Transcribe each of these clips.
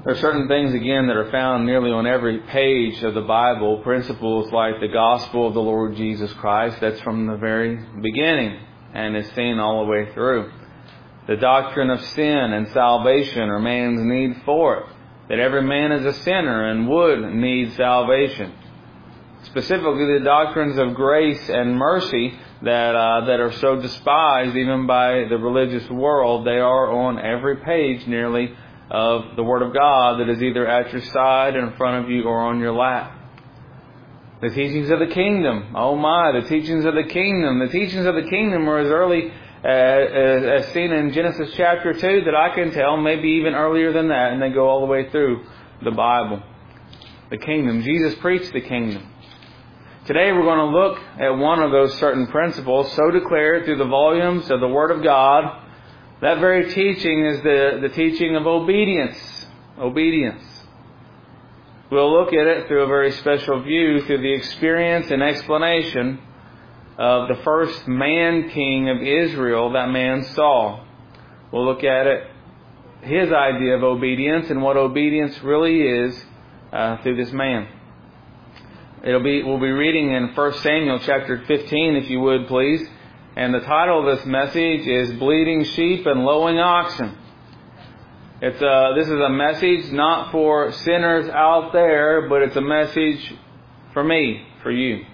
There are certain things, again, that are found nearly on every page of the Bible. Principles like the gospel of the Lord Jesus Christ. That's from the very beginning and is seen all the way through. The doctrine of sin and salvation, or man's need for it. That every man is a sinner and would need salvation. Specifically, the doctrines of grace and mercy that are so despised even by the religious world. They are on every page nearly of the Word of God that is either at your side, in front of you, or on your lap. The teachings of the kingdom. Oh my, the teachings of the kingdom. The teachings of the kingdom are as early as seen in Genesis chapter 2 that I can tell, maybe even earlier than that, and they go all the way through the Bible. The kingdom. Jesus preached the kingdom. Today we're going to look at one of those certain principles, so declared through the volumes of the Word of God. That very teaching is the teaching of obedience. Obedience. We'll look at it through a very special view, through the experience and explanation of the first man-king of Israel, that man Saul. We'll look at it, his idea of obedience and what obedience really is through this man. We'll be reading in 1 Samuel chapter 15, if you would please. And the title of this message is Bleating Sheep and Lowing Oxen. This is a message not for sinners out there, but it's a message for me, for you.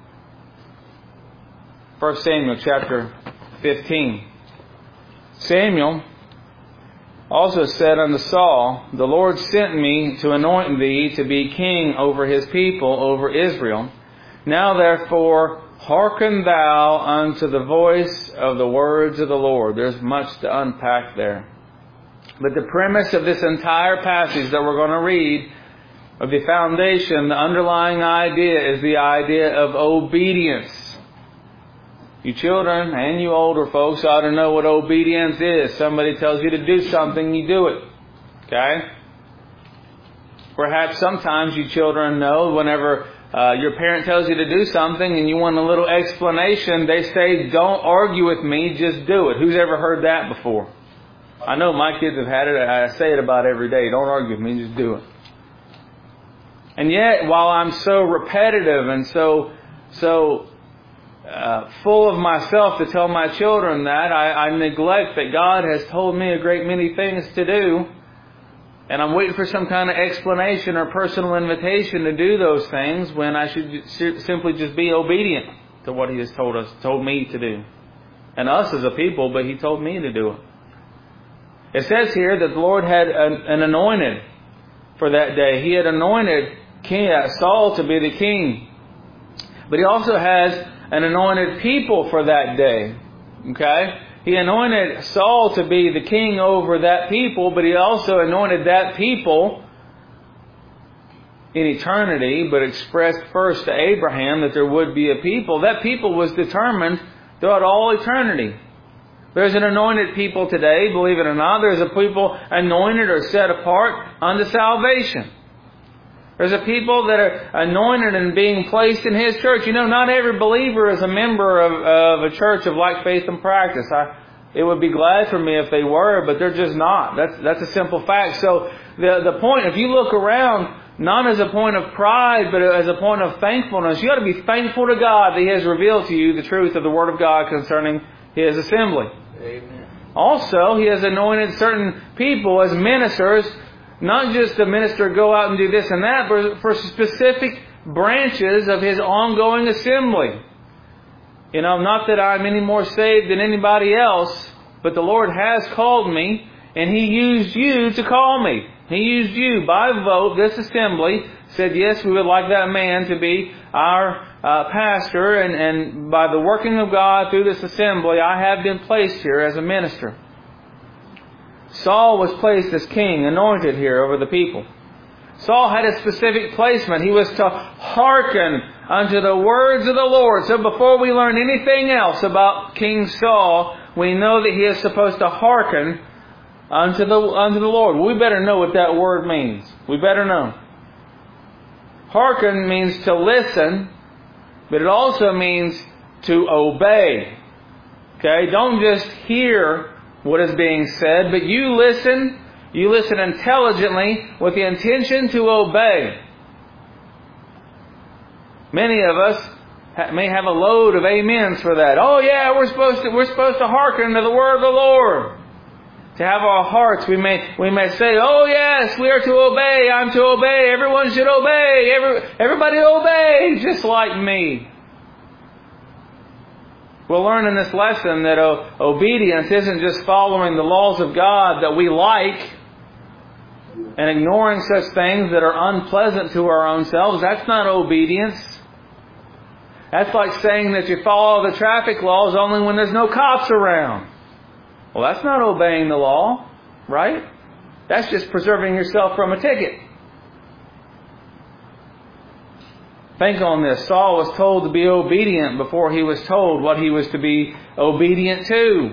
1 Samuel chapter 15. Samuel also said unto Saul, The Lord sent me to anoint thee to be king over his people, over Israel. Now therefore, hearken thou unto the voice of the words of the Lord. There's much to unpack there. But the premise of this entire passage that we're going to read, of the foundation, the underlying idea, is the idea of obedience. You children and you older folks ought to know what obedience is. Somebody tells you to do something, you do it. Okay? Perhaps sometimes you children know whenever your parent tells you to do something and you want a little explanation, they say, don't argue with me, just do it. Who's ever heard that before? I know my kids have had it. I say it about every day. Don't argue with me, just do it. And yet, while I'm so repetitive and so full of myself to tell my children that, I neglect that God has told me a great many things to do. And I'm waiting for some kind of explanation or personal invitation to do those things when I should simply just be obedient to what He has told me to do. And us as a people, but He told me to do it. It says here that the Lord had an anointed for that day. He had anointed Saul to be the king. But He also has an anointed people for that day. Okay? He anointed Saul to be the king over that people, but He also anointed that people in eternity, but expressed first to Abraham that there would be a people. That people was determined throughout all eternity. There's an anointed people today, believe it or not. There's a people anointed or set apart unto salvation. There's a people that are anointed and being placed in His church. You know, not every believer is a member of a church of like faith and practice. It would be glad for me if they were, but they're just not. That's a simple fact. So the point, if you look around, not as a point of pride, but as a point of thankfulness, you ought to be thankful to God that He has revealed to you the truth of the Word of God concerning His assembly. Amen. Also, He has anointed certain people as ministers. Not just the minister go out and do this and that, but for specific branches of His ongoing assembly. You know, not that I'm any more saved than anybody else, but the Lord has called me, and He used you to call me. He used you by vote, this assembly, said, yes, we would like that man to be our pastor, and by the working of God through this assembly, I have been placed here as a minister. Saul was placed as king, anointed here over the people. Saul had a specific placement. He was to hearken unto the words of the Lord. So before we learn anything else about King Saul, we know that he is supposed to hearken unto the Lord. We better know what that word means. We better know. Hearken means to listen, but it also means to obey. Okay? Don't just hear what is being said, but you listen You listen intelligently with the intention to obey. Many of us may have a load of amens for that. Oh yeah, we're supposed to hearken to the word of the Lord. To have our hearts, we may say, oh yes, we are to obey. I'm to obey. Everyone should obey. Everybody obey, just like me. We'll learn in this lesson that obedience isn't just following the laws of God that we like and ignoring such things that are unpleasant to our own selves. That's not obedience. That's like saying that you follow the traffic laws only when there's no cops around. Well, that's not obeying the law, right? That's just preserving yourself from a ticket. Think on this. Saul was told to be obedient before he was told what he was to be obedient to.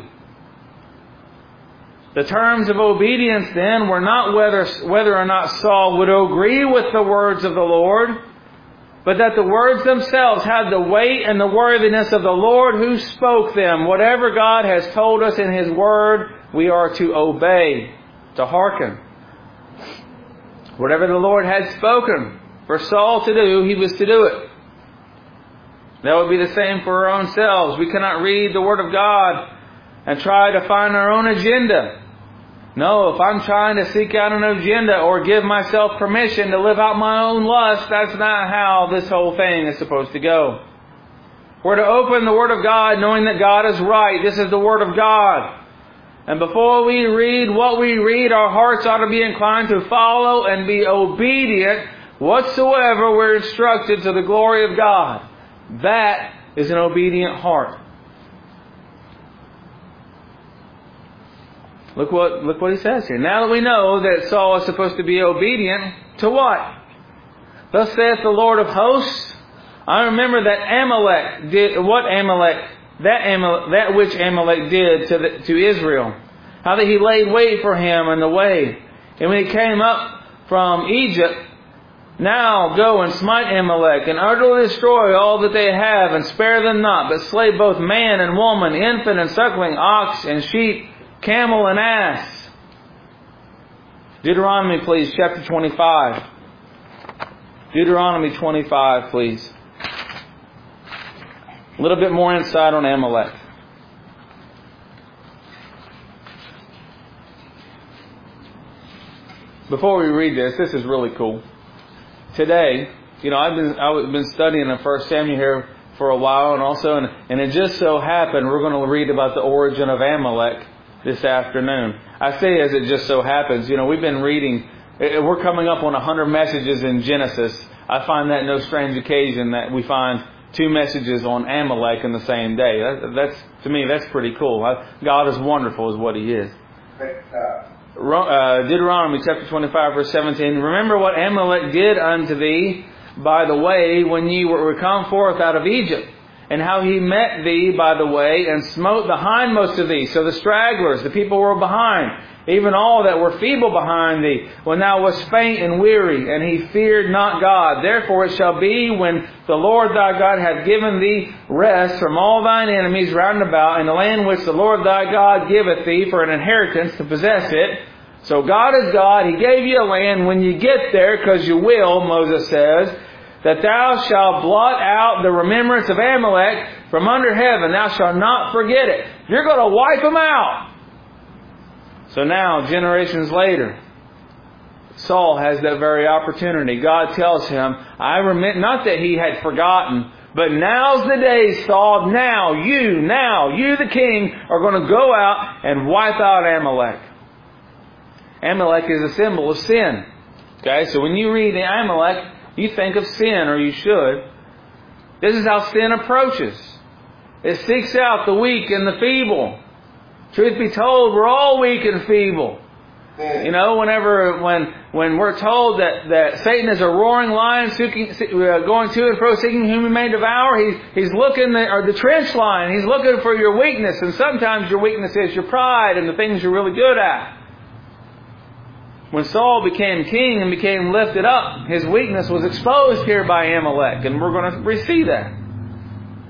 The terms of obedience then were not whether or not Saul would agree with the words of the Lord, but that the words themselves had the weight and the worthiness of the Lord who spoke them. Whatever God has told us in His Word, we are to obey, to hearken. Whatever the Lord had spoken for Saul to do, he was to do it. That would be the same for our own selves. We cannot read the Word of God and try to find our own agenda. No, if I'm trying to seek out an agenda or give myself permission to live out my own lust, that's not how this whole thing is supposed to go. We're to open the Word of God knowing that God is right. This is the Word of God. And before we read what we read, our hearts ought to be inclined to follow and be obedient whatsoever we're instructed to the glory of God. That is an obedient heart. Look what he says here. Now that we know that Saul is supposed to be obedient to what? Thus saith the Lord of hosts. I remember that Amalek did what that which Amalek did to Israel. How that he laid wait for him in the way. And when he came up from Egypt, now go and smite Amalek, and utterly destroy all that they have, and spare them not, but slay both man and woman, infant and suckling, ox and sheep, camel and ass. Deuteronomy, please, chapter 25. Deuteronomy 25, please. A little bit more insight on Amalek. Before we read this is really cool. Today, I've been studying in 1 Samuel here for a while, and it just so happened we're going to read about the origin of Amalek this afternoon. I say as it just so happens. We've been reading. We're coming up on 100 messages in Genesis. I find that no strange occasion that we find 2 messages on Amalek in the same day. To me, that's pretty cool. God is wonderful, is what He is. Deuteronomy chapter 25 verse 17. Remember what Amalek did unto thee by the way when ye were come forth out of Egypt, and how he met thee by the way and smote the hindmost of thee. So the stragglers, the people were behind, even all that were feeble behind thee, when thou wast faint and weary, and he feared not God. Therefore it shall be, when the Lord thy God hath given thee rest from all thine enemies round about, in the land which the Lord thy God giveth thee for an inheritance to possess it. So God is God. He gave you a land. When you get there, because you will, Moses says, that thou shalt blot out the remembrance of Amalek from under heaven. Thou shalt not forget it. You're going to wipe them out. So now, generations later, Saul has that very opportunity. God tells him, I remember, not that he had forgotten, but now's the day, Saul. Now you the king, are going to go out and wipe out Amalek. Amalek is a symbol of sin. Okay, so when you read Amalek, you think of sin, or you should. This is how sin approaches. It seeks out the weak and the feeble. Truth be told, we're all weak and feeble. When we're told that Satan is a roaring lion going to and fro seeking whom he may devour, he's looking at the trench line. He's looking for your weakness, and sometimes your weakness is your pride and the things you're really good at. When Saul became king and became lifted up, his weakness was exposed here by Amalek, and we're going to see that.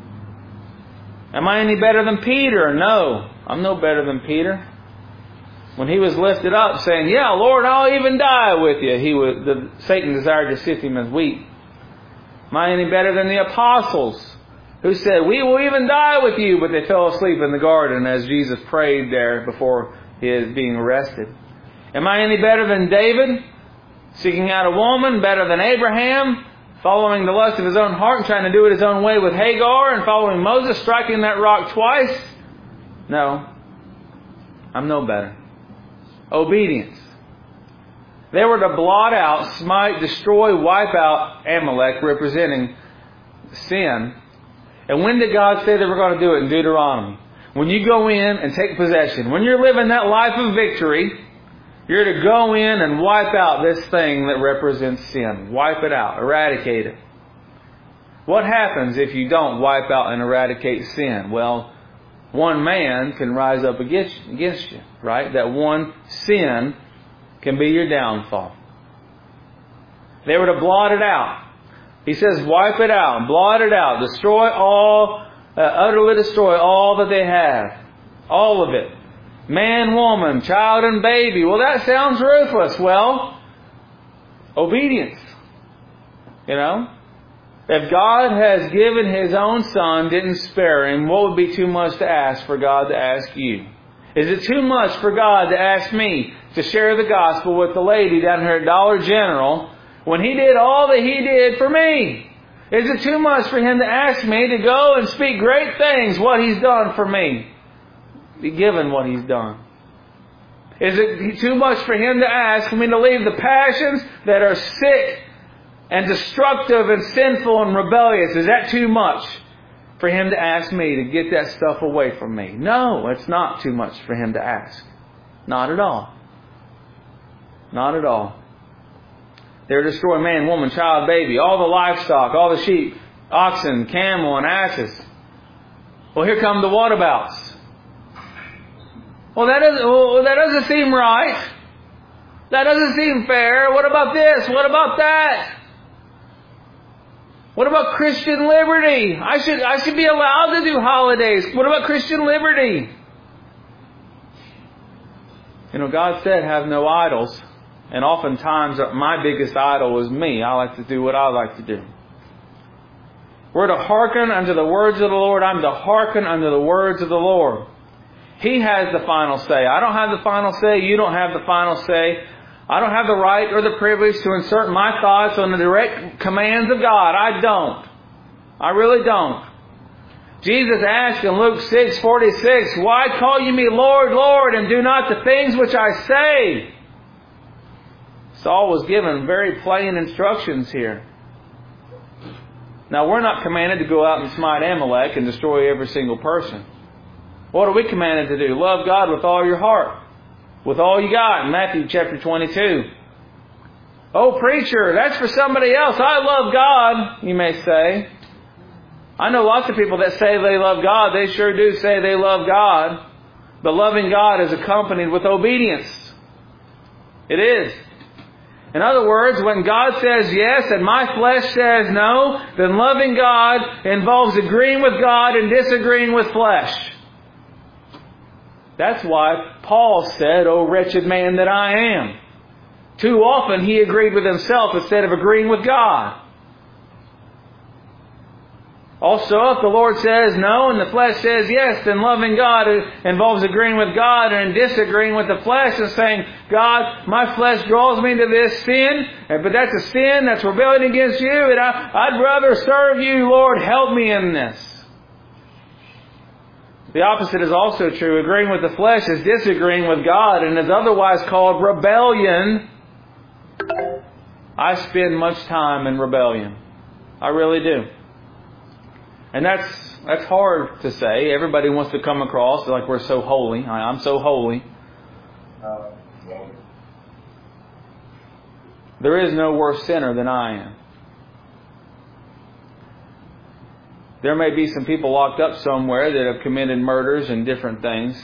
Am I any better than Peter? No, I'm no better than Peter. When he was lifted up saying, yeah, Lord, I'll even die with you, Satan desired to sift him as wheat. Am I any better than the apostles who said, we will even die with you, but they fell asleep in the garden as Jesus prayed there before his being arrested? Am I any better than David, seeking out a woman, better than Abraham, following the lust of his own heart and trying to do it his own way with Hagar, and following Moses, striking that rock twice? No, I'm no better. Obedience. They were to blot out, smite, destroy, wipe out Amalek, representing sin. And when did God say they were going to do it? In Deuteronomy. When you go in and take possession, when you're living that life of victory, you're to go in and wipe out this thing that represents sin. Wipe it out. Eradicate it. What happens if you don't wipe out and eradicate sin? Well, one man can rise up against you, right? That one sin can be your downfall. They were to blot it out. He says, wipe it out, blot it out, destroy all, utterly destroy all that they have. All of it. Man, woman, child, and baby. Well, that sounds ruthless. Well, obedience. You know? If God has given His own Son, didn't spare Him, what would be too much to ask for God to ask you? Is it too much for God to ask me to share the gospel with the lady down here at Dollar General when He did all that He did for me? Is it too much for Him to ask me to go and speak great things, what He's done for me? Be given what He's done. Is it too much for Him to ask for me to leave the passions that are sick and destructive and sinful and rebellious? Is that too much for Him to ask me to get that stuff away from me? No, it's not too much for Him to ask. Not at all. Not at all. They're destroying man, woman, child, baby, all the livestock, all the sheep, oxen, camel, and asses. Well, here come the whatabouts. Well, that doesn't seem right. That doesn't seem fair. What about this? What about that? What about Christian liberty? I should be allowed to do holidays. What about Christian liberty? You know, God said, have no idols. And oftentimes, my biggest idol is me. I like to do what I like to do. We're to hearken unto the words of the Lord. I'm to hearken unto the words of the Lord. He has the final say. I don't have the final say. You don't have the final say. I don't have the right or the privilege to insert my thoughts on the direct commands of God. I don't. I really don't. Jesus asked in Luke 6:46, why call you me Lord, Lord, and do not the things which I say? Saul was given very plain instructions here. Now, we're not commanded to go out and smite Amalek and destroy every single person. What are we commanded to do? Love God with all your heart. With all you got in Matthew chapter 22. Oh, preacher, that's for somebody else. I love God, you may say. I know lots of people that say they love God. They sure do say they love God. But loving God is accompanied with obedience. It is. In other words, when God says yes and my flesh says no, then loving God involves agreeing with God and disagreeing with flesh. That's why Paul said, "O wretched man that I am." Too often he agreed with himself instead of agreeing with God. Also, if the Lord says no and the flesh says yes, then loving God involves agreeing with God and disagreeing with the flesh and saying, God, my flesh draws me to this sin, but that's a sin, that's rebellion against you, and I'd rather serve you, Lord, help me in this. The opposite is also true. Agreeing with the flesh is disagreeing with God and is otherwise called rebellion. I spend much time in rebellion. I really do. And that's hard to say. Everybody wants to come across like we're so holy. I'm so holy. There is no worse sinner than I am. There may be some people locked up somewhere that have committed murders and different things.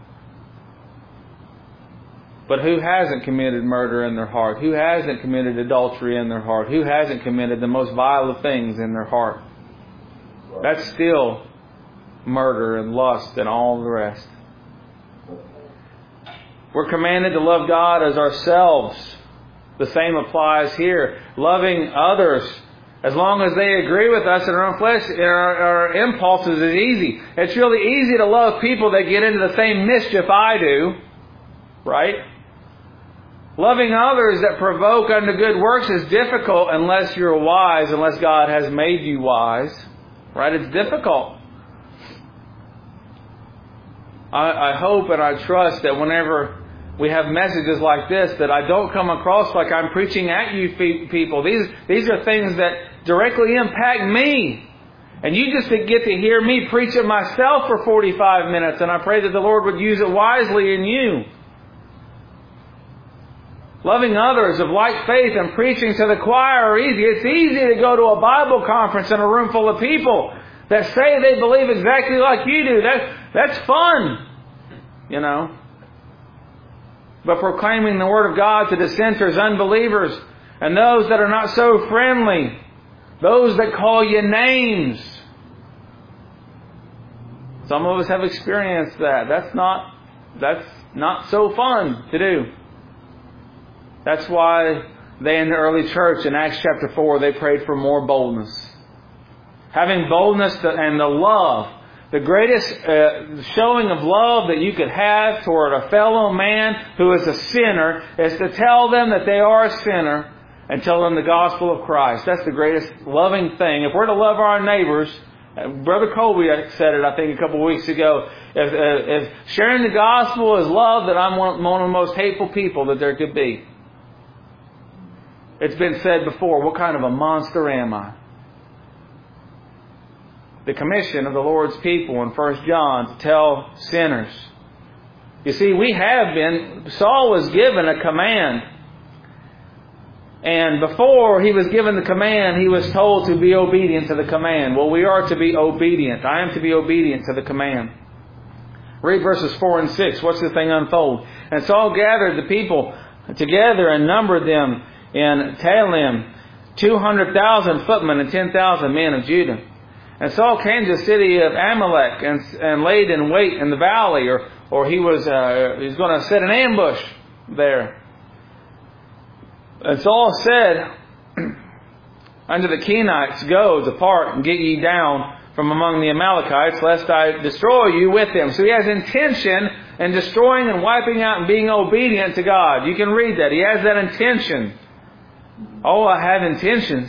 But who hasn't committed murder in their heart? Who hasn't committed adultery in their heart? Who hasn't committed the most vile of things in their heart? That's still murder and lust and all the rest. We're commanded to love God as ourselves. The same applies here. Loving others, as long as they agree with us in our own flesh, our impulses, is easy. It's really easy to love people that get into the same mischief I do. Right? Loving others that provoke unto good works is difficult unless you're wise, unless God has made you wise. Right? It's difficult. I hope and I trust that whenever we have messages like this, that I don't come across like I'm preaching at you people. These are things that directly impact me. And you just get to hear me preach it myself for 45 minutes. And I pray that the Lord would use it wisely in you. Loving others of like faith and preaching to the choir are easy. It's easy to go to a Bible conference in a room full of people that say they believe exactly like you do. That's fun, you know. But proclaiming the Word of God to dissenters, unbelievers, and those that are not so friendly, those that call you names. Some of us have experienced that. That's not so fun to do. That's why they in the early church in Acts chapter 4, they prayed for more boldness. Having boldness and the love. The greatest showing of love that you could have toward a fellow man who is a sinner is to tell them that they are a sinner and tell them the gospel of Christ. That's the greatest loving thing. If we're to love our neighbors, Brother Colby said it, I think, a couple of weeks ago. If sharing the gospel is love, then I'm one of the most hateful people that there could be. It's been said before, what kind of a monster am I? The commission of the Lord's people in 1 John to tell sinners. You see, Saul was given a command. And before he was given the command, he was told to be obedient to the command. Well, we are to be obedient. I am to be obedient to the command. Read verses 4 and 6. Watch the thing unfold. And Saul gathered the people together and numbered them in Telaim, 200,000 footmen and 10,000 men of Judah. And Saul came to the city of Amalek and laid in wait in the valley, or he was going to set an ambush there. And Saul said unto the Kenites, Go, depart, and get ye down from among the Amalekites, lest I destroy you with them. So he has intention in destroying and wiping out and being obedient to God. You can read that. He has that intention. Oh, I have intentions.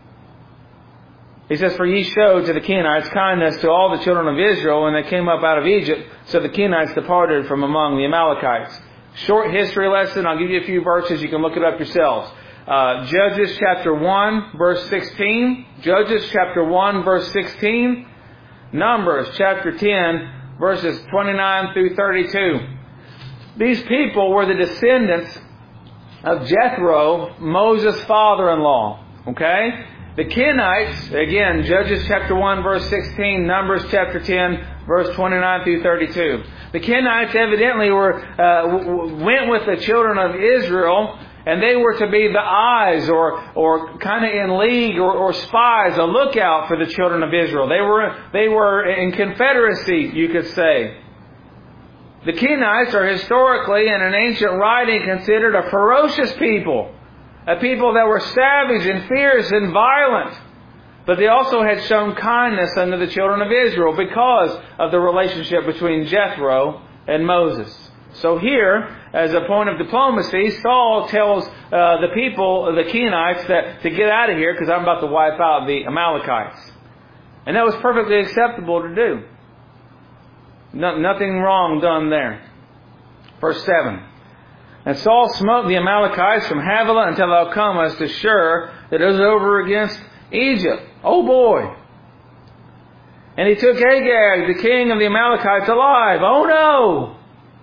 He says, For ye showed to the Kenites kindness to all the children of Israel when they came up out of Egypt. So the Kenites departed from among the Amalekites. Short history lesson. I'll give you a few verses. You can look it up yourselves. Judges chapter 1, verse 16. Judges chapter 1, verse 16. Numbers chapter 10, verses 29 through 32. These people were the descendants of Jethro, Moses' father-in-law. Okay? The Kenites, again, Judges chapter 1, verse 16, Numbers chapter 10, verse 29 through 32. The Kenites evidently went with the children of Israel, and they were to be the eyes or kind of in league or spies, a lookout for the children of Israel. They were in confederacy, you could say. The Kenites are historically, in an ancient writing, considered a ferocious people. A people that were savage and fierce and violent. But they also had shown kindness unto the children of Israel because of the relationship between Jethro and Moses. So here, as a point of diplomacy, Saul tells the people, the Kenites, that to get out of here because I'm about to wipe out the Amalekites. And that was perfectly acceptable to do. Nothing wrong done there. Verse 7. And Saul smote the Amalekites from Havilah until thou comest to Shur, that is over against Egypt. Oh boy. And he took Agag, the king of the Amalekites, alive. Oh no.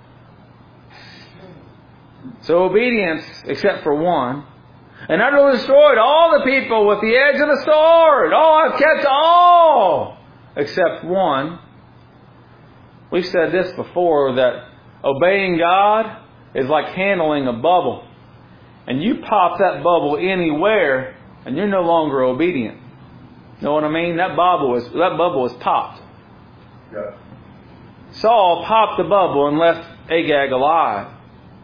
So obedience, except for one. And utterly destroyed all the people with the edge of the sword. Oh, I've kept all except one. We've said this before, that obeying God is like handling a bubble. And you pop that bubble anywhere, and you're no longer obedient. Know what I mean? That bubble is popped. Yeah. Saul popped the bubble and left Agag alive.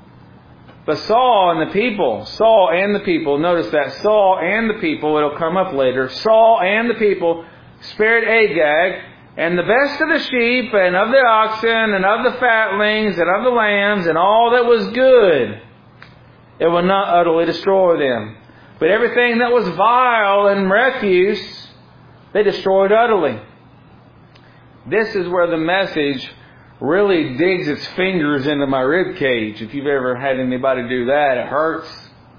But Saul and the people, notice that, Saul and the people, it'll come up later, Saul and the people spared Agag, and the best of the sheep, and of the oxen, and of the fatlings, and of the lambs, and all that was good. It will not utterly destroy them. But everything that was vile and refuse, they destroyed utterly. This is where the message really digs its fingers into my rib cage. If you've ever had anybody do that, it hurts.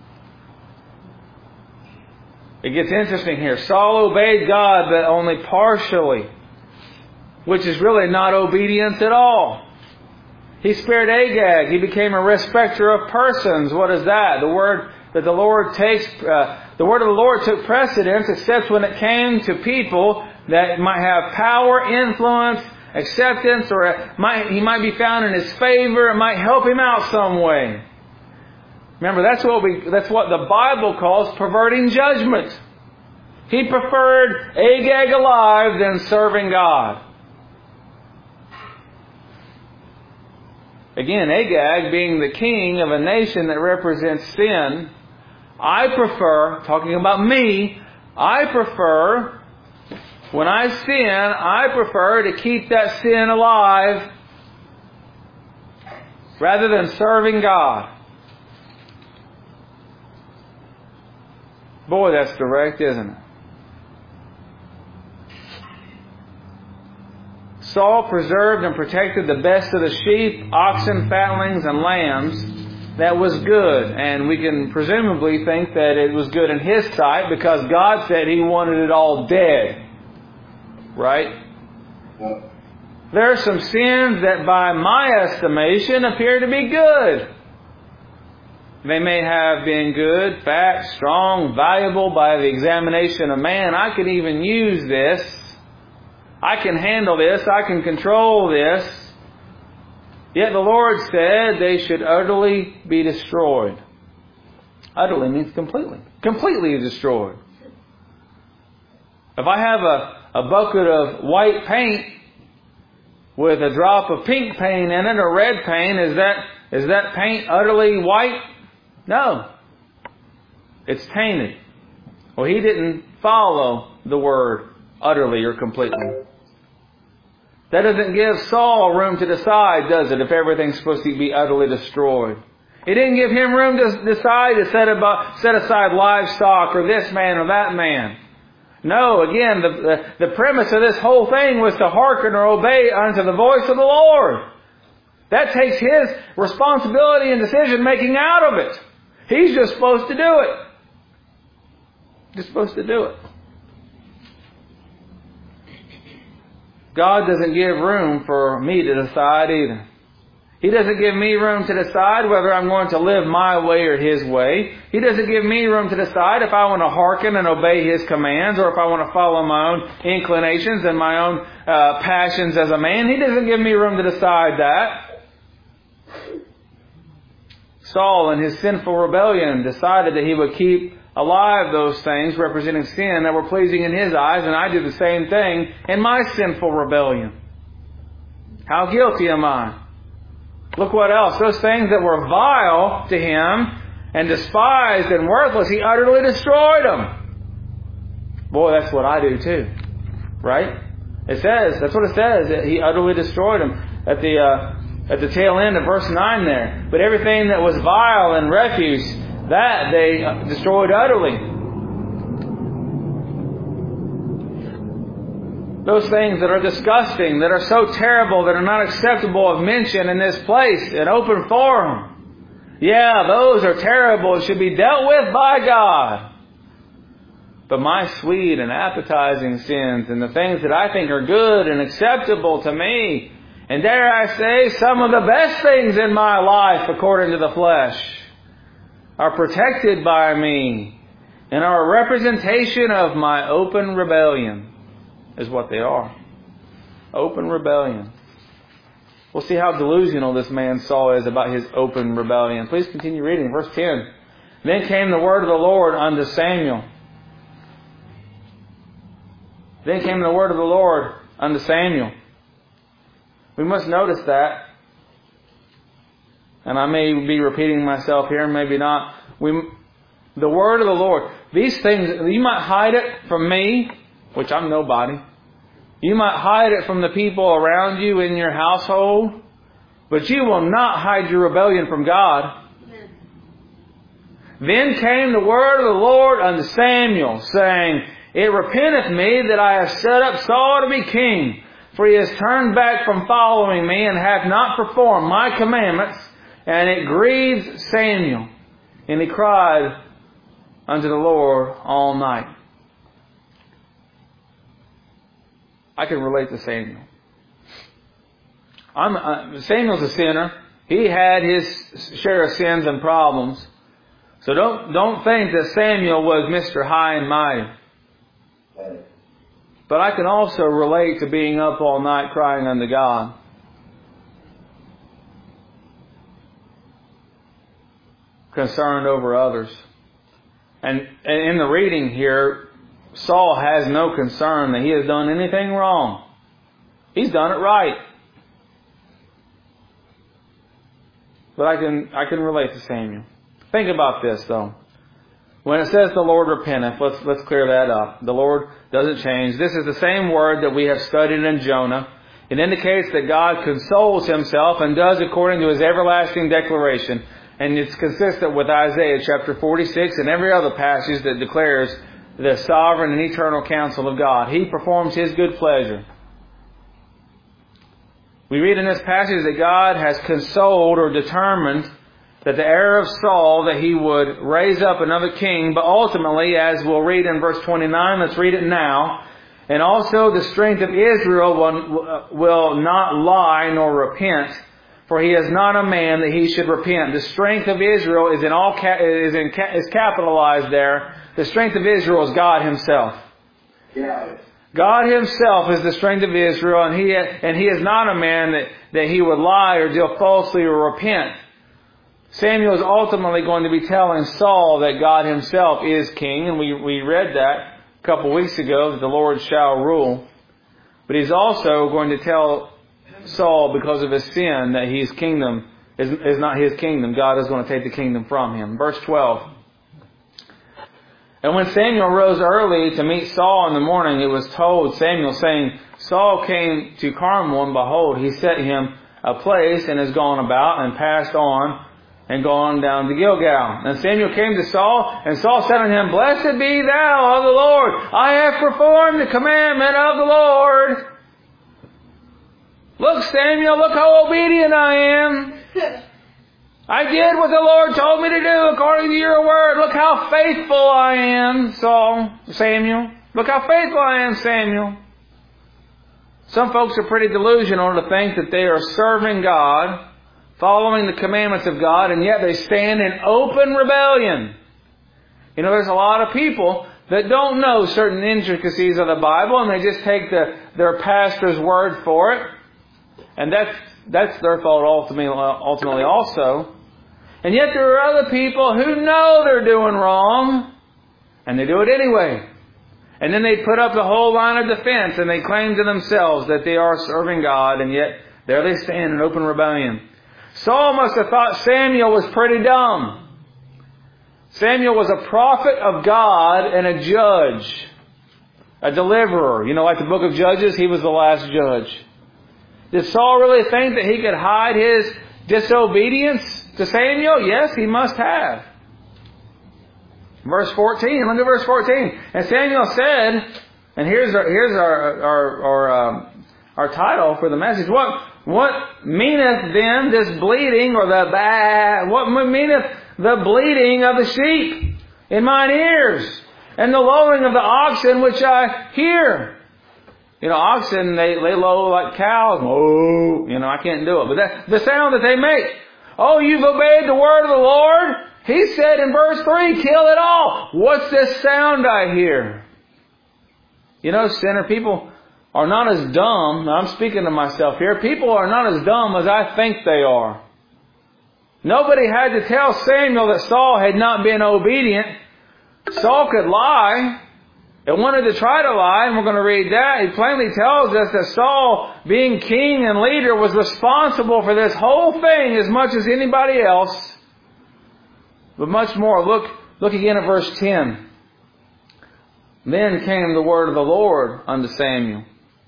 It gets interesting here. Saul obeyed God, but only partially, which is really not obedience at all. He spared Agag. He became a respecter of persons. What is that? The word that the Lord takes, the word of the Lord took precedence, except when it came to people that might have power, influence, acceptance, or he might be found in His favor. It might help him out some way. Remember, that's what the Bible calls perverting judgment. He preferred Agag alive than serving God. Again, Agag being the king of a nation that represents sin, I prefer, talking about me, when I sin, I prefer to keep that sin alive rather than serving God. Boy, that's direct, isn't it? Saul preserved and protected the best of the sheep, oxen, fatlings, and lambs. That was good. And we can presumably think that it was good in His sight because God said He wanted it all dead. Right? There are some sins that by my estimation appear to be good. They may have been good, fat, strong, valuable by the examination of man. I could even use this. I can handle this. I can control this. Yet the Lord said they should utterly be destroyed. Utterly means completely. Completely destroyed. If I have a bucket of white paint with a drop of pink paint in it or red paint, is that paint utterly white? No. It's tainted. Well, He didn't follow the word utterly or completely. That doesn't give Saul room to decide, does it, if everything's supposed to be utterly destroyed? It didn't give him room to decide to set aside livestock or this man or that man. No, again, the premise of this whole thing was to hearken or obey unto the voice of the Lord. That takes His responsibility and decision making out of it. He's just supposed to do it. Just supposed to do it. God doesn't give room for me to decide either. He doesn't give me room to decide whether I'm going to live my way or His way. He doesn't give me room to decide if I want to hearken and obey His commands or if I want to follow my own inclinations and my own passions as a man. He doesn't give me room to decide that. Saul, in his sinful rebellion, decided that he would keep alive those things representing sin that were pleasing in his eyes, and I did the same thing in my sinful rebellion. How guilty am I? Look what else. Those things that were vile to him and despised and worthless, he utterly destroyed them. Boy, that's what I do too. Right? It says, that's what it says, that he utterly destroyed them at the tail end of verse 9 there. But everything that was vile and refuse, that they destroyed utterly. Those things that are disgusting, that are so terrible, that are not acceptable of mention in this place, an open forum. Yeah, those are terrible and should be dealt with by God. But my sweet and appetizing sins and the things that I think are good and acceptable to me, and dare I say, some of the best things in my life according to the flesh, are protected by me and are a representation of my open rebellion, is what they are. Open rebellion. We'll see how delusional this man Saul is about his open rebellion. Please continue reading. Verse 10. Then came the word of the Lord unto Samuel. Then came the word of the Lord unto Samuel. We must notice that. and I may be repeating myself here, maybe not. The word of the Lord. These things, you might hide it from me, which I'm nobody. You might hide it from the people around you in your household, but you will not hide your rebellion from God. Then came the word of the Lord unto Samuel, saying, It repenteth me that I have set up Saul to be king, for he has turned back from following me, and hath not performed my commandments. And it grieved Samuel, and he cried unto the Lord all night. I can relate to Samuel. Samuel's a sinner. He had his share of sins and problems. So don't think that Samuel was Mr. High and Mighty. But I can also relate to being up all night crying unto God. Concerned over others. And in the reading here, Saul has no concern that he has done anything wrong. He's done it right. But I can relate to Samuel. Think about this though. When it says the Lord repenteth, let's clear that up. The Lord doesn't change. This is the same word that we have studied in Jonah. It indicates that God consoles Himself and does according to His everlasting declaration. And it's consistent with Isaiah chapter 46 and every other passage that declares the sovereign and eternal counsel of God. He performs His good pleasure. We read in this passage that God has consoled or determined that the heir of Saul, that He would raise up another king, but ultimately, as we'll read in verse 29, let's read it now, and also the strength of Israel will not lie nor repent, for he is not a man that he should repent. The strength of Israel is capitalized there. The strength of Israel is God Himself. Yeah. God Himself is the strength of Israel, and He is not a man that He would lie or deal falsely or repent. Samuel is ultimately going to be telling Saul that God Himself is king, and we read that a couple weeks ago, that the Lord shall rule. But He's also going to tell Saul, because of his sin, that his kingdom is not his kingdom. God is going to take the kingdom from him. Verse 12. And when Samuel rose early to meet Saul in the morning, it was told Samuel, saying, Saul came to Carmel, and behold, he set him a place, and is gone about, and passed on, and gone down to Gilgal. And Samuel came to Saul, and Saul said unto him, Blessed be thou of the Lord. I have performed the commandment of the Lord. Look, Samuel, look how obedient I am. I did what the Lord told me to do according to your word. Look how faithful I am, Samuel. Look how faithful I am, Samuel. Some folks are pretty delusional to think that they are serving God, following the commandments of God, and yet they stand in open rebellion. You know, there's a lot of people that don't know certain intricacies of the Bible, and they just take their pastor's word for it. And that's their fault ultimately also. And yet there are other people who know they're doing wrong, and they do it anyway. And then they put up the whole line of defense, and they claim to themselves that they are serving God, and yet there they stand in open rebellion. Saul must have thought Samuel was pretty dumb. Samuel was a prophet of God and a judge, a deliverer. You know, like the book of Judges, he was the last judge. Did Saul really think that he could hide his disobedience to Samuel? Yes, he must have. Verse 14, look at verse 14. And Samuel said, and here's our title for the message. What meaneth then this bleating, or what meaneth the bleating of the sheep in mine ears, and the lowing of the oxen which I hear? You know, oxen, they low like cows. Oh, you know, I can't do it. But that's the sound that they make. Oh, you've obeyed the word of the Lord? He said in verse 3, kill it all. What's this sound I hear? You know, sinner, people are not as dumb. Now, I'm speaking to myself here. People are not as dumb as I think they are. Nobody had to tell Samuel that Saul had not been obedient. Saul could lie. It wanted to try to lie, and we're going to read that. It plainly tells us that Saul, being king and leader, was responsible for this whole thing as much as anybody else. But much more. Look again at verse 10. Then came the word of the Lord unto Samuel.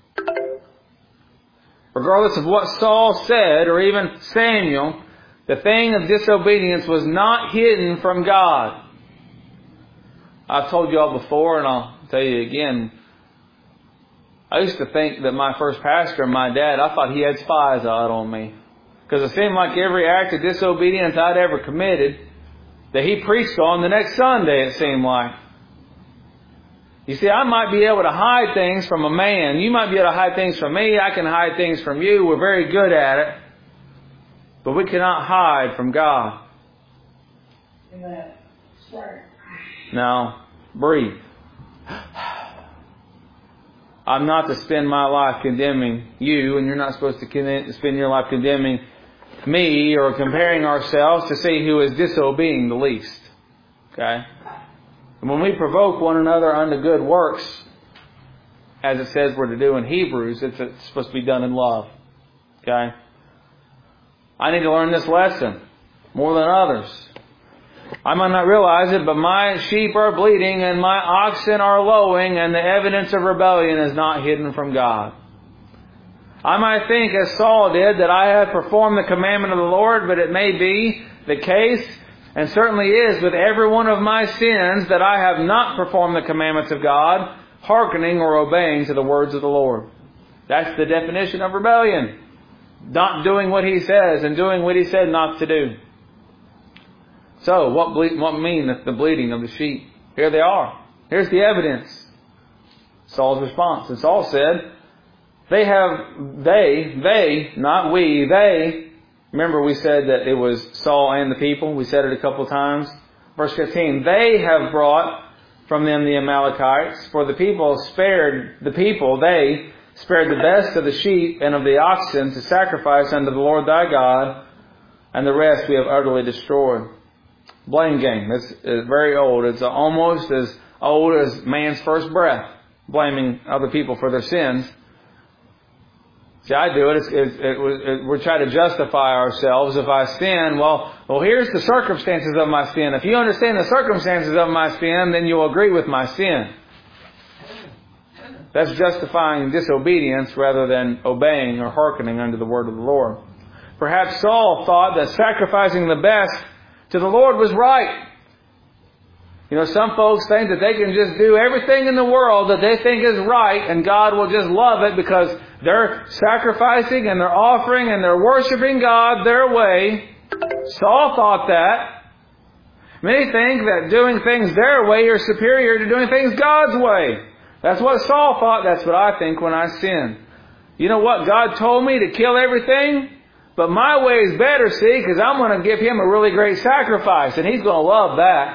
Regardless of what Saul said, or even Samuel, the thing of disobedience was not hidden from God. I've told you all before, and I'll tell you again. I used to think that my first pastor, my dad, I thought he had spies out on me. Because it seemed like every act of disobedience I'd ever committed, that he preached on the next Sunday, it seemed like. You see, I might be able to hide things from a man. You might be able to hide things from me. I can hide things from you. We're very good at it. But we cannot hide from God. Amen. Now, breathe. I'm not to spend my life condemning you, and you're not supposed to spend your life condemning me or comparing ourselves to see who is disobeying the least. Okay? And when we provoke one another unto good works, as it says we're to do in Hebrews, it's supposed to be done in love. Okay? I need to learn this lesson more than others. I might not realize it, but my sheep are bleating and my oxen are lowing, and the evidence of rebellion is not hidden from God. I might think, as Saul did, that I have performed the commandment of the Lord, but it may be the case, and certainly is, with every one of my sins, that I have not performed the commandments of God, hearkening or obeying to the words of the Lord. That's the definition of rebellion. Not doing what He says and doing what He said not to do. So, what mean the bleating of the sheep? Here they are. Here's the evidence. Saul's response. And Saul said, they, not we, they. Remember we said that it was Saul and the people. We said it a couple of times. Verse 15, they have brought from them the Amalekites, for they spared the best of the sheep and of the oxen to sacrifice unto the Lord thy God, and the rest we have utterly destroyed. Blame game. It's very old. It's almost as old as man's first breath, blaming other people for their sins. See, I do it. We're trying to justify ourselves. If I sin, well, here's the circumstances of my sin. If you understand the circumstances of my sin, then you'll agree with my sin. That's justifying disobedience rather than obeying or hearkening unto the word of the Lord. Perhaps Saul thought that sacrificing the best to the Lord was right. You know, some folks think that they can just do everything in the world that they think is right, and God will just love it because they're sacrificing and they're offering and they're worshiping God their way. Saul thought that. Many think that doing things their way are superior to doing things God's way. That's what Saul thought. That's what I think when I sin. You know what? God told me to kill everything, but my way is better, see, because I'm going to give Him a really great sacrifice, and He's going to love that.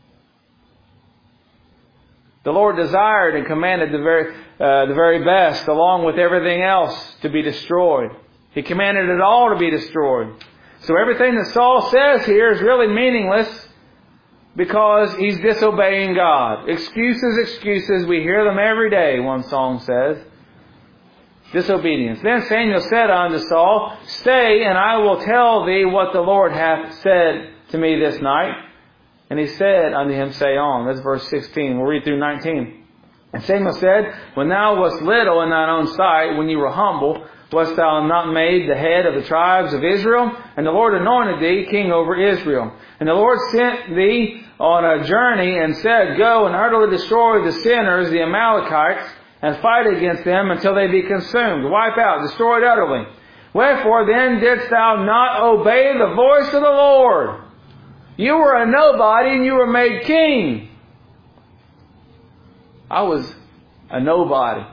The Lord desired and commanded the very best, along with everything else, to be destroyed. He commanded it all to be destroyed. So everything that Saul says here is really meaningless because he's disobeying God. Excuses, excuses. We hear them every day, one song says. Disobedience. Then Samuel said unto Saul, stay, and I will tell thee what the Lord hath said to me this night. And he said unto him, say on. That's verse 16. We'll read through 19. And Samuel said, when thou wast little in thine own sight, when you were humble, wast thou not made the head of the tribes of Israel? And the Lord anointed thee king over Israel. And the Lord sent thee on a journey and said, go and utterly destroy the sinners, the Amalekites, and fight against them until they be consumed. Wipe out, destroyed utterly. Wherefore then didst thou not obey the voice of the Lord? You were a nobody and you were made king. I was a nobody,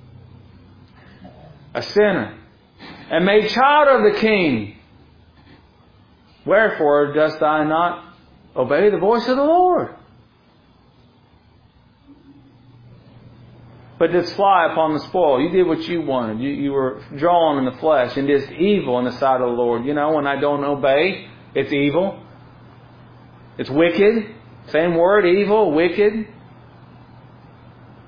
a sinner, and made child of the king. Wherefore dost thou not obey the voice of the Lord? But didst fly upon the spoil. You did what you wanted. You were drawn in the flesh and didst evil in the sight of the Lord. You know, when I don't obey, it's evil. It's wicked. Same word, evil, wicked.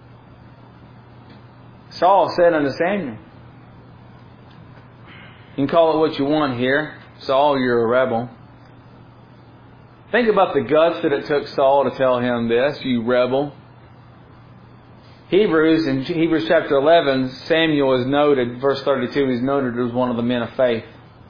Saul said unto Samuel, you can call it what you want here. Saul, you're a rebel. Think about the guts that it took Saul to tell him this, you rebel. In Hebrews chapter 11, Samuel is noted, verse 32, he's noted as one of the men of faith.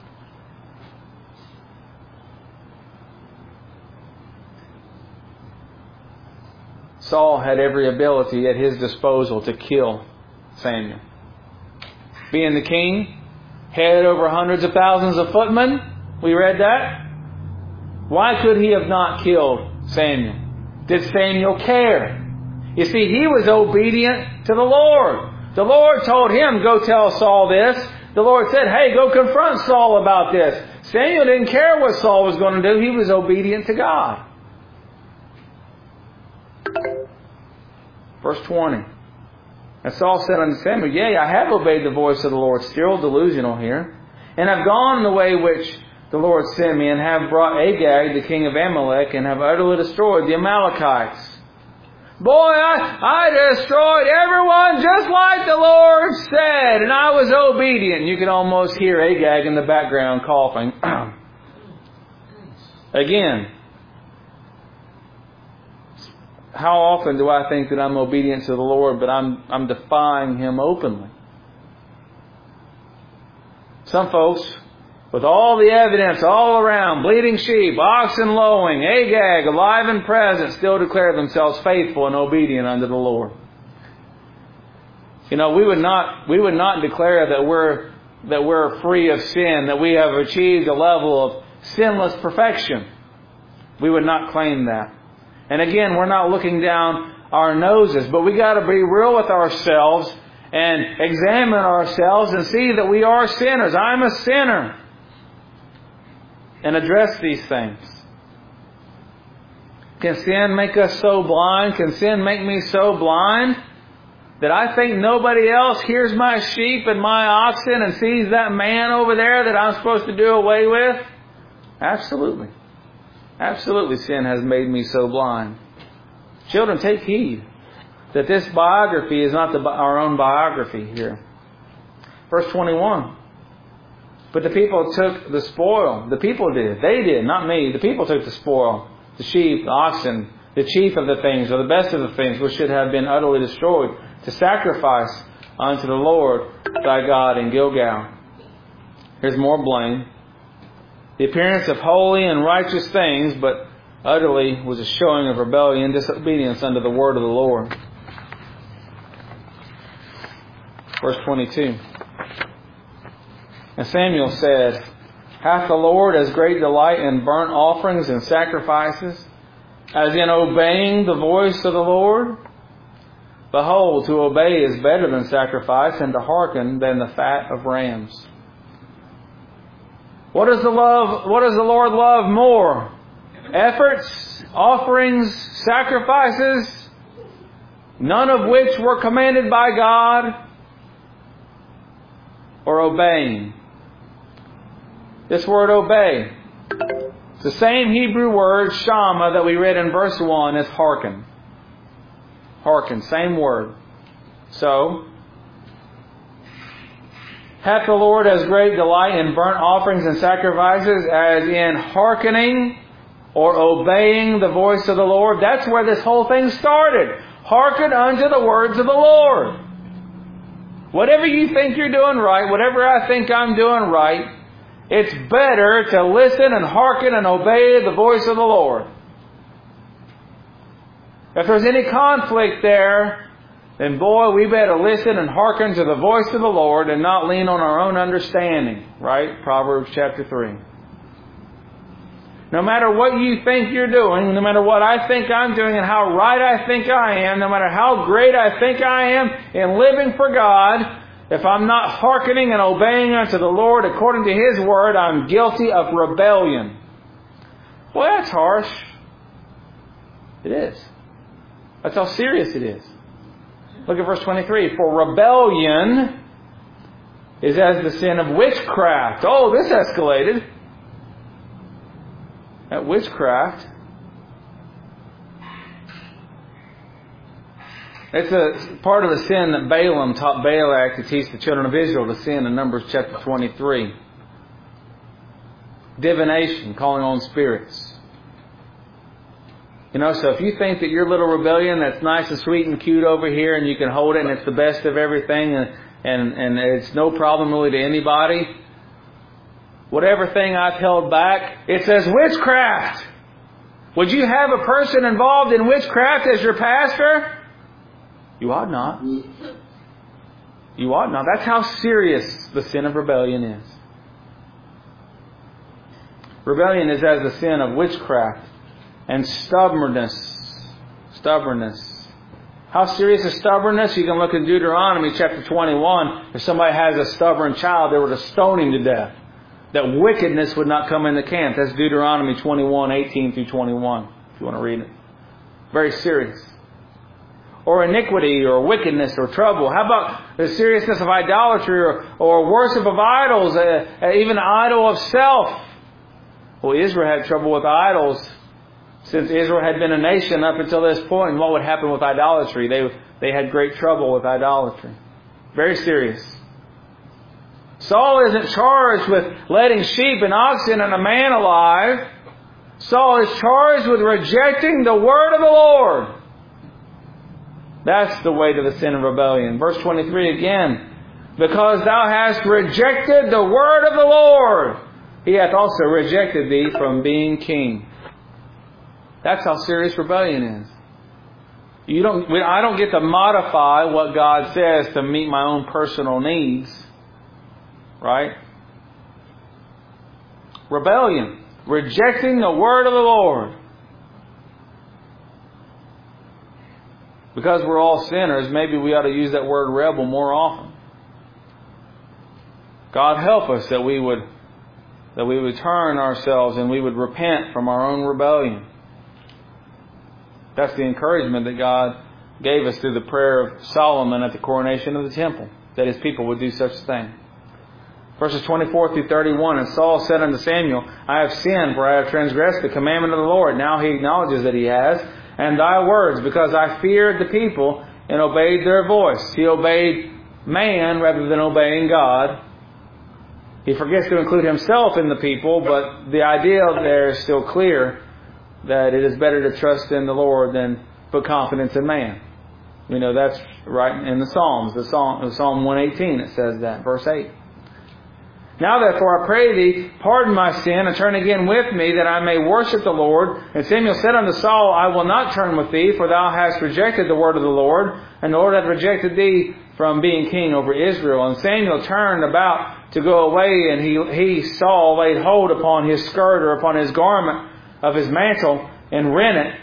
Saul had every ability at his disposal to kill Samuel. Being the king, head over hundreds of thousands of footmen, we read that. Why could he have not killed Samuel? Did Samuel care? You see, he was obedient to the Lord. The Lord told him, go tell Saul this. The Lord said, hey, go confront Saul about this. Samuel didn't care what Saul was going to do. He was obedient to God. Verse 20. And Saul said unto Samuel, yea, I have obeyed the voice of the Lord. Still delusional here. And have gone the way which the Lord sent me, and have brought Agag, the king of Amalek, and have utterly destroyed the Amalekites. Boy, I destroyed everyone just like the Lord said, and I was obedient. You can almost hear Agag in the background coughing. Again, how often do I think that I'm obedient to the Lord, but I'm defying Him openly? Some folks, with all the evidence all around, bleating sheep, oxen lowing, Agag alive and present, still declare themselves faithful and obedient unto the Lord. You know, we would not declare that we're free of sin, that we have achieved a level of sinless perfection. We would not claim that. And again, we're not looking down our noses, but we got to be real with ourselves and examine ourselves and see that we are sinners. I'm a sinner. And address these things. Can sin make us so blind? Can sin make me so blind that I think nobody else hears my sheep and my oxen and sees that man over there that I'm supposed to do away with? Absolutely. Absolutely, sin has made me so blind. Children, take heed that this biography is not our own biography here. Verse 21. But the people took the spoil. The people did. They did, not me. The people took the spoil. The sheep, the oxen, the chief of the things, or the best of the things, which should have been utterly destroyed, to sacrifice unto the Lord thy God in Gilgal. Here's more blame. The appearance of holy and righteous things, but utterly was a showing of rebellion and disobedience unto the word of the Lord. Verse 22. And Samuel said, hath the Lord as great delight in burnt offerings and sacrifices, as in obeying the voice of the Lord? Behold, to obey is better than sacrifice, and to hearken than the fat of rams. What does the Lord love more? Efforts, offerings, sacrifices, none of which were commanded by God, or obeying? This word obey, it's the same Hebrew word, shama, that we read in verse 1 as hearken. Hearken, same word. So, hath the Lord as great delight in burnt offerings and sacrifices as in hearkening or obeying the voice of the Lord? That's where this whole thing started. Hearken unto the words of the Lord. Whatever you think you're doing right, whatever I think I'm doing right, it's better to listen and hearken and obey the voice of the Lord. If there's any conflict there, then boy, we better listen and hearken to the voice of the Lord and not lean on our own understanding. Right? Proverbs chapter 3. No matter what you think you're doing, no matter what I think I'm doing and how right I think I am, no matter how great I think I am in living for God, if I'm not hearkening and obeying unto the Lord according to His Word, I'm guilty of rebellion. Well, that's harsh. It is. That's how serious it is. Look at verse 23. For rebellion is as the sin of witchcraft. Oh, this escalated. That witchcraft It's a part of the sin that Balaam taught Balak to teach the children of Israel to sin in Numbers chapter 23. Divination, calling on spirits. So if you think that your little rebellion that's nice and sweet and cute over here and you can hold it and it's the best of everything and it's no problem really to anybody, whatever thing I've held back, it says witchcraft. Would you have a person involved in witchcraft as your pastor? You ought not. You ought not. That's how serious the sin of rebellion is. Rebellion is as the sin of witchcraft and stubbornness. Stubbornness. How serious is stubbornness? You can look in Deuteronomy chapter 21. If somebody has a stubborn child, they were to stone him to death. That wickedness would not come in the camp. That's Deuteronomy 21, 18 through 21, if you want to read it. Very serious. Or iniquity, or wickedness, or trouble. How about the seriousness of idolatry, or worship of idols, even idol of self? Well, Israel had trouble with idols since Israel had been a nation up until this point. And what would happen with idolatry? They had great trouble with idolatry. Very serious. Saul isn't charged with letting sheep and oxen and a man alive. Saul is charged with rejecting the word of the Lord. That's the way to the sin of rebellion. Verse 23 again. Because thou hast rejected the word of the Lord, He hath also rejected thee from being king. That's how serious rebellion is. I don't get to modify what God says to meet my own personal needs. Right? Rebellion. Rejecting the word of the Lord. Because we're all sinners, maybe we ought to use that word rebel more often. God help us that we would turn ourselves and we would repent from our own rebellion. That's the encouragement that God gave us through the prayer of Solomon at the coronation of the temple, that his people would do such a thing. Verses 24 through 31, and Saul said unto Samuel, I have sinned, for I have transgressed the commandment of the Lord. Now he acknowledges that he has. And thy words, because I feared the people and obeyed their voice. He obeyed man rather than obeying God. He forgets to include himself in the people, but the idea there is still clear that it is better to trust in the Lord than put confidence in man. That's right in the Psalms. Psalm 118, it says that, verse 8. Now therefore I pray thee, pardon my sin, and turn again with me, that I may worship the Lord. And Samuel said unto Saul, I will not turn with thee, for thou hast rejected the word of the Lord, and the Lord hath rejected thee from being king over Israel. And Samuel turned about to go away, and he Saul, laid hold upon his skirt, or upon his garment of his mantle, and rent it.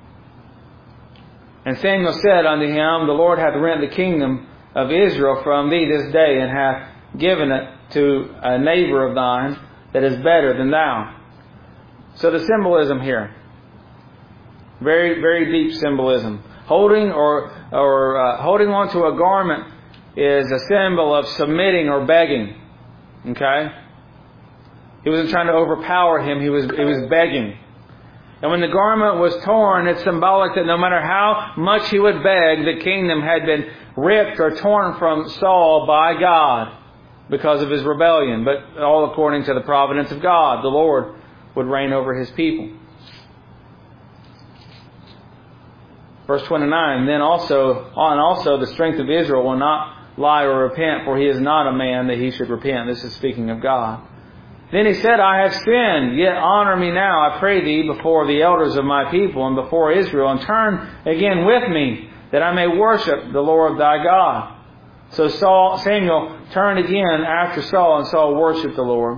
And Samuel said unto him, the Lord hath rent the kingdom of Israel from thee this day, and hath given it to a neighbor of thine that is better than thou. So the symbolism here, very, very deep symbolism. Holding holding onto a garment is a symbol of submitting or begging. Okay? He wasn't trying to overpower him, he was begging. And when the garment was torn, it's symbolic that no matter how much he would beg, the kingdom had been ripped or torn from Saul by God because of his rebellion. But all according to the providence of God. The Lord would reign over His people. Verse 29, and also the strength of Israel will not lie or repent, for he is not a man that he should repent. This is speaking of God. Then he said, I have sinned, yet honor me now, I pray thee, before the elders of my people and before Israel, and turn again with me, that I may worship the Lord thy God. So Samuel turned again after Saul, and Saul worshipped the Lord.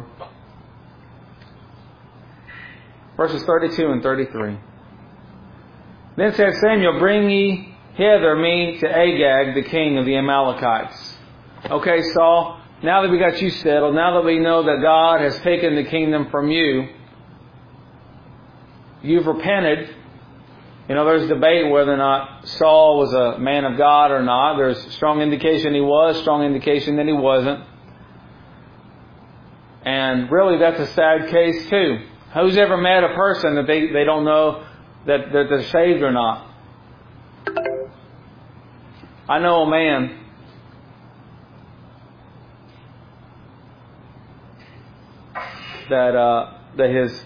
Verses 32 and 33. Then said Samuel, bring ye hither me to Agag, the king of the Amalekites. Okay, Saul, now that we got you settled, now that we know that God has taken the kingdom from you, you've repented. There's debate whether or not Saul was a man of God or not. There's strong indication he was, strong indication that he wasn't. And really that's a sad case too. Who's ever met a person that they don't know that they're saved or not? I know a man that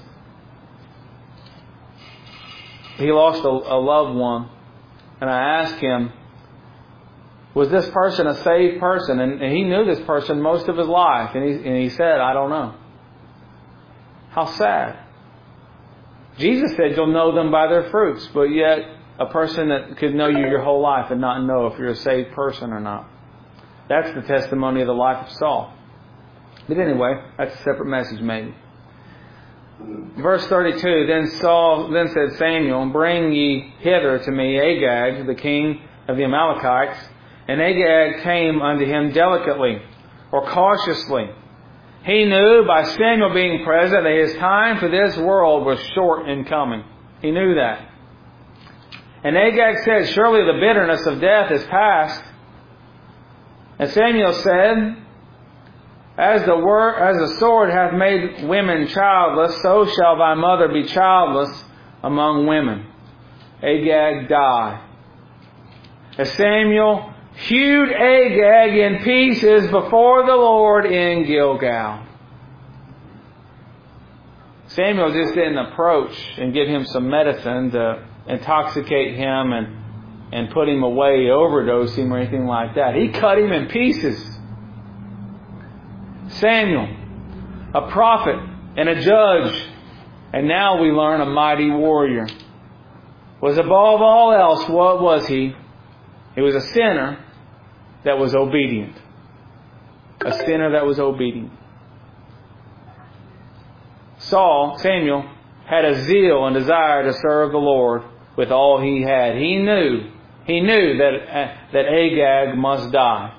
he lost a loved one, and I asked him, was this person a saved person? And he knew this person most of his life, and he said, I don't know. How sad. Jesus said you'll know them by their fruits, but yet a person that could know you your whole life and not know if you're a saved person or not. That's the testimony of the life of Saul. But anyway, that's a separate message maybe. Verse 32, Then said Samuel, Bring ye hither to me Agag, the king of the Amalekites. And Agag came unto him delicately, or cautiously. He knew by Samuel being present that his time for this world was short in coming. He knew that. And Agag said, Surely the bitterness of death is past. And Samuel said, As the sword hath made women childless, so shall thy mother be childless among women. Agag died. As Samuel hewed Agag in pieces before the Lord in Gilgal. Samuel just didn't approach and give him some medicine to intoxicate him and put him away, overdose him or anything like that. He cut him in pieces. Samuel, a prophet and a judge, and now we learn a mighty warrior, was above all else, what was he? He was a sinner that was obedient. A sinner that was obedient. Samuel, had a zeal and desire to serve the Lord with all he had. He knew that Agag must die.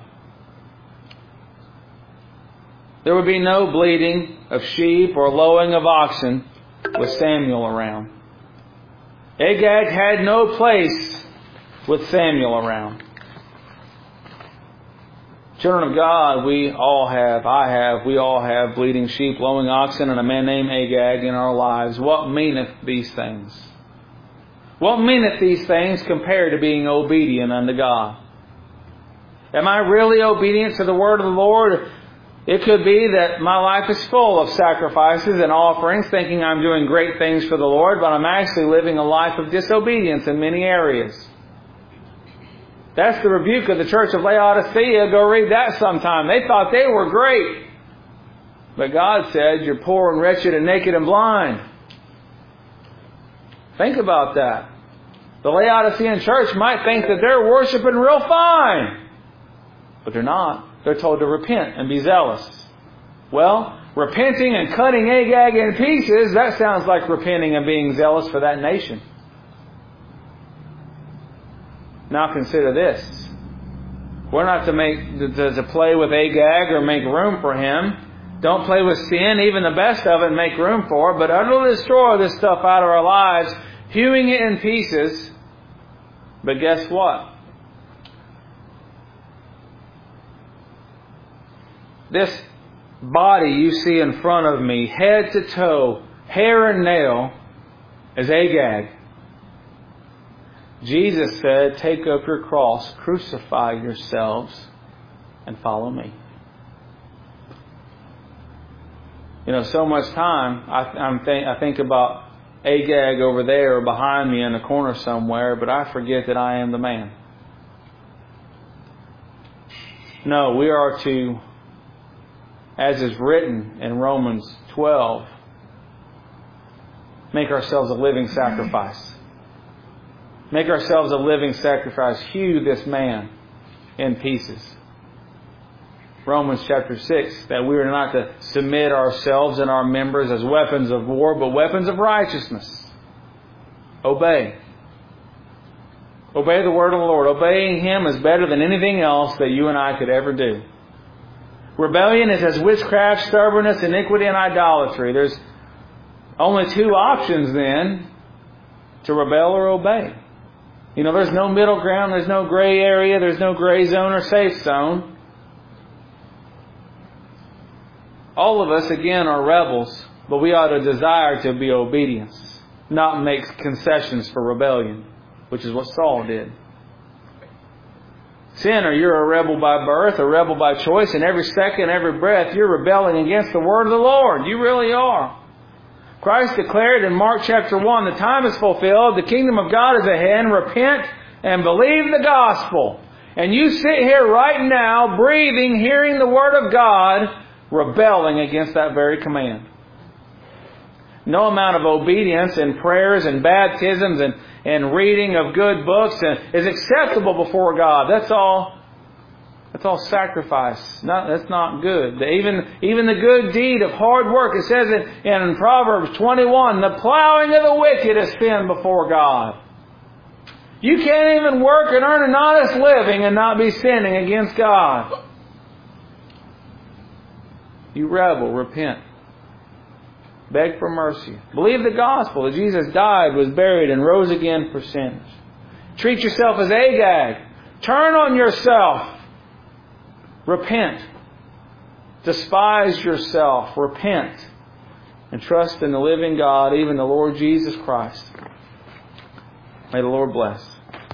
There would be no bleating of sheep or lowing of oxen with Samuel around. Agag had no place with Samuel around. Children of God, we all have bleating sheep, lowing oxen, and a man named Agag in our lives. What meaneth these things? What meaneth these things compared to being obedient unto God? Am I really obedient to the word of the Lord? It could be that my life is full of sacrifices and offerings, thinking I'm doing great things for the Lord, but I'm actually living a life of disobedience in many areas. That's the rebuke of the church of Laodicea. Go read that sometime. They thought they were great. But God said, you're poor and wretched and naked and blind. Think about that. The Laodicean church might think that they're worshiping real fine. But they're not. They're told to repent and be zealous. Well, repenting and cutting Agag in pieces, that sounds like repenting and being zealous for that nation. Now consider this. We're not to play with Agag or make room for him. Don't play with sin, even the best of it, make room for it. But utterly destroy this stuff out of our lives, hewing it in pieces. But guess what? This body you see in front of me, head to toe, hair and nail, is Agag. Jesus said, take up your cross, crucify yourselves, and follow me. You know, so much time, I think about Agag over there or behind me in a corner somewhere, but I forget that I am the man. No, we are to, as is written in Romans 12, make ourselves a living sacrifice. Make ourselves a living sacrifice. Hew this man in pieces. Romans chapter 6, that we are not to submit ourselves and our members as weapons of war, but weapons of righteousness. Obey. Obey the word of the Lord. Obeying Him is better than anything else that you and I could ever do. Rebellion is as witchcraft, stubbornness, iniquity, and idolatry. There's only two options then, to rebel or obey. You know, there's no middle ground, there's no gray area, there's no gray zone or safe zone. All of us, again, are rebels, but we ought to desire to be obedience, not make concessions for rebellion, which is what Saul did. Sinner, you're a rebel by birth, a rebel by choice, and every second, every breath, you're rebelling against the Word of the Lord. You really are. Christ declared in Mark chapter 1, the time is fulfilled, the kingdom of God is at hand, repent and believe the gospel. And you sit here right now, breathing, hearing the Word of God, rebelling against that very command. No amount of obedience and prayers and baptisms and reading of good books is acceptable before God. That's all sacrifice. That's not good. Even the good deed of hard work, it says in Proverbs 21, the plowing of the wicked is sin before God. You can't even work and earn an honest living and not be sinning against God. You rebel, repent. Beg for mercy. Believe the gospel that Jesus died, was buried, and rose again for sins. Treat yourself as Agag. Turn on yourself. Repent. Despise yourself. Repent. And trust in the living God, even the Lord Jesus Christ. May the Lord bless.